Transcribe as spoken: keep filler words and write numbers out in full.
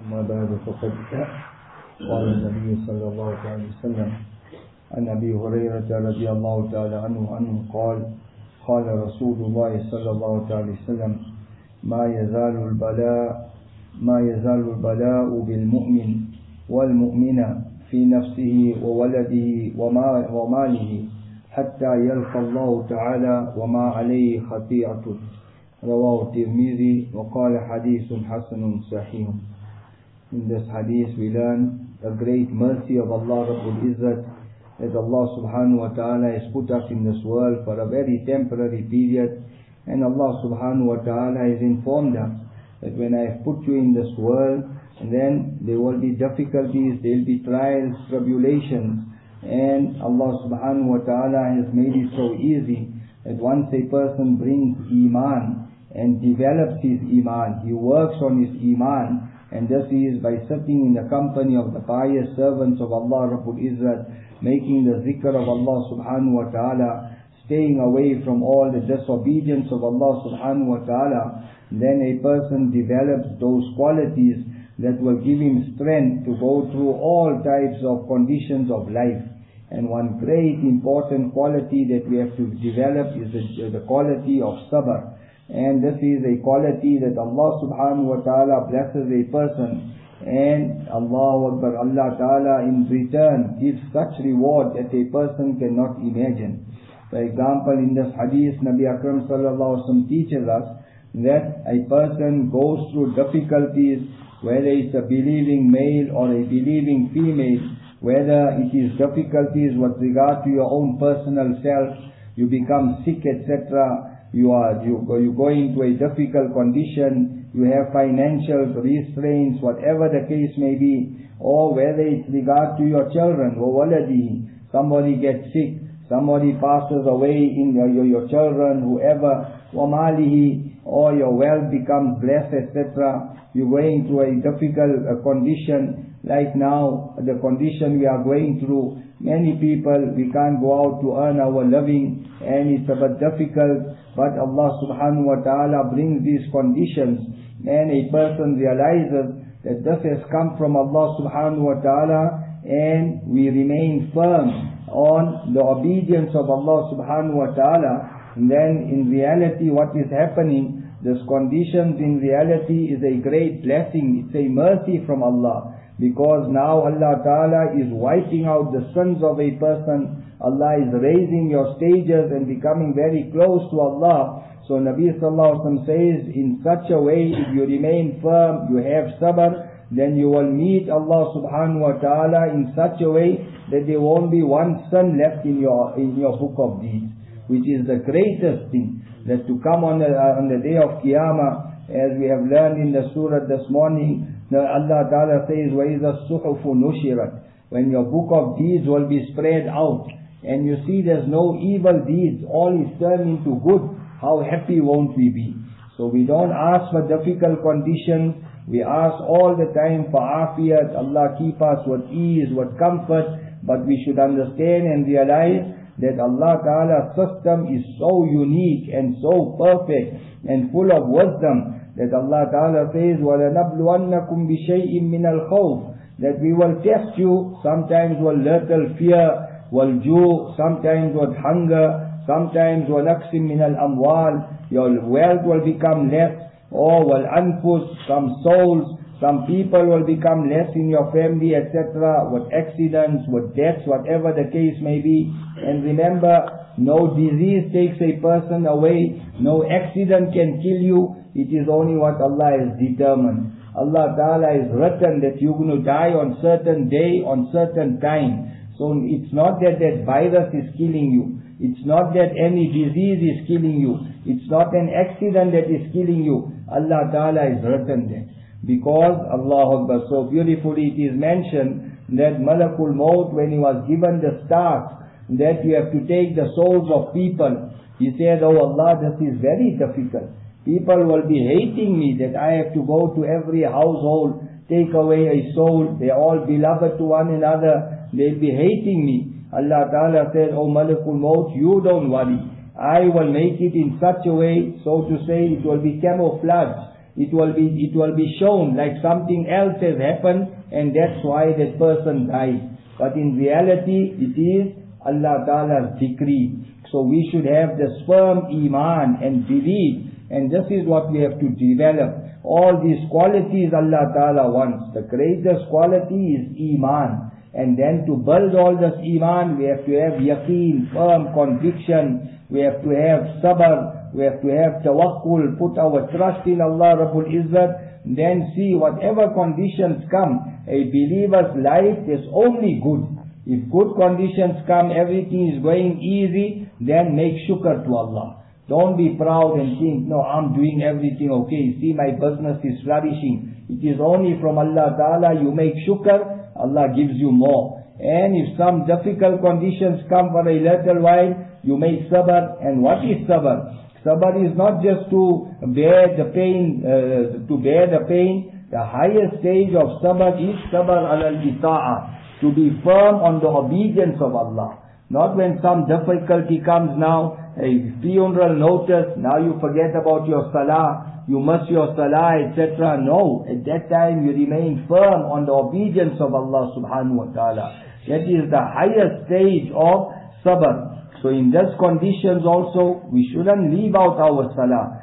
أما بعد فقد قال النبي صلى الله عليه وسلم عن أبي هريرة رضي الله تعالى عنه عنه قال قال رسول الله صلى الله عليه وسلم ما يزال البلاء ما يزال البلاء بالمؤمن والمؤمنة في نفسه وولده وماله حتى يلقى الله تعالى وما عليه خطيئة. رواه الترمذي وقال حديث حسن صحيح. In this hadith we learn the great mercy of Allah Rabbul Izzat, that Allah subhanahu wa ta'ala has put us in this world for a very temporary period, and Allah subhanahu wa ta'ala has informed us that when I have put you in this world, and then there will be difficulties, there will be trials, tribulations, and Allah subhanahu wa ta'ala has made it so easy that once a person brings Iman and develops his Iman, he works on his Iman, and this is by sitting in the company of the pious servants of Allah Rabbul Izzat, making the zikr of Allah subhanahu wa ta'ala, staying away from all the disobedience of Allah subhanahu wa ta'ala, then a person develops those qualities that will give him strength to go through all types of conditions of life. And one great important quality that we have to develop is the, the quality of sabr. And this is a quality that Allah subhanahu wa ta'ala blesses a person, and Allah Akbar, Allah ta'ala in return gives such reward that a person cannot imagine. For example, in this hadith, Nabi Akram sallallahu alaihi wasallam teaches us that a person goes through difficulties, whether it's a believing male or a believing female, whether it is difficulties with regard to your own personal self, you become sick, et cetera. You are you go, you go into a difficult condition, you have financial restraints, whatever the case may be, or whether it's regard to your children, وَوَلَدِهِ, somebody gets sick, somebody passes away in your, your, your children, whoever, وَمَالِهِ, or your wealth becomes less, et cetera. You're going through a difficult uh, condition, like now, the condition we are going through. Many people, we can't go out to earn our living, and it's a bit difficult, but Allah subhanahu wa ta'ala brings these conditions, and a person realizes that this has come from Allah subhanahu wa ta'ala, and we remain firm on the obedience of Allah subhanahu wa ta'ala. And then in reality what is happening, these conditions in reality is a great blessing, it's a mercy from Allah, because now Allah ta'ala is wiping out the sins of a person. Allah is raising your stages and becoming very close to Allah. So Nabi sallallahu alaihi wasallam says, in such a way, if you remain firm, you have sabr, then you will meet Allah subhanahu wa ta'ala in such a way that there won't be one sin left in your in your book of deeds, which is the greatest thing. That to come on the, uh, on the day of Qiyamah, as we have learned in the surah this morning, Allah ta'ala says, وَإِذَا الصُّحُفُ نُشِرَتْ, when your book of deeds will be spread out, and you see there's no evil deeds, all is turned into good, how happy won't we be? So we don't ask for difficult conditions, we ask all the time for afiyat, Allah keep us with ease, with comfort, but we should understand and realize that Allah Ta'ala's system is so unique and so perfect and full of wisdom, that Allah Ta'ala says, وَلَنَبْلُوَنَّكُمْ بِشَيْءٍ مِّنَ الْخَوْفِ, that we will test you, sometimes with little fear, وَالْجُوء, sometimes with hunger, sometimes وَنَقْسٍ مِّنَ الْأَمْوَالِ, your wealth will become less, or وَالْأَنفُسِ, some souls, some people will become less in your family, et cetera, with accidents, with deaths, whatever the case may be. And remember, no disease takes a person away, no accident can kill you, it is only what Allah has determined. Allah Ta'ala has written that you're going to die on certain day, on certain time. So it's not that that virus is killing you, it's not that any disease is killing you, it's not an accident that is killing you. Allah Ta'ala has written that. Because Allah Akbar, so beautifully it is mentioned that Malakul Maut, when he was given the task that you have to take the souls of people, he said, oh Allah, this is very difficult. People will be hating me that I have to go to every household, take away a soul, they are all beloved to one another, they'll be hating me. Allah Ta'ala said, oh Malakul Maut, you don't worry, I will make it in such a way, so to say, it will be camouflaged. it will be, it will be shown like something else has happened and that's why that person died. But in reality, it is Allah Ta'ala's decree. So we should have this firm iman and belief, and this is what we have to develop. All these qualities Allah Ta'ala wants. The greatest quality is iman. And then to build all this iman, we have to have yaqeen, firm conviction. We have to have sabr. We have to have tawakkul, put our trust in Allah Rabbul Izzat. Then see whatever conditions come, a believer's life is only good. If good conditions come, everything is going easy, then make shukr to Allah. Don't be proud and think, no, I'm doing everything okay. See, my business is flourishing. It is only from Allah Ta'ala. You make shukr, Allah gives you more. And if some difficult conditions come for a little while, you make sabr. And what is sabr? Sabr is not just to bear the pain, uh, to bear the pain. The highest stage of sabr is sabr al-ita'ah. To be firm on the obedience of Allah. Not when some difficulty comes now, a funeral notice, now you forget about your salah, you miss your salah, et cetera. No, at that time you remain firm on the obedience of Allah subhanahu wa ta'ala. That is the highest stage of sabr. So in these conditions also, we shouldn't leave out our salah.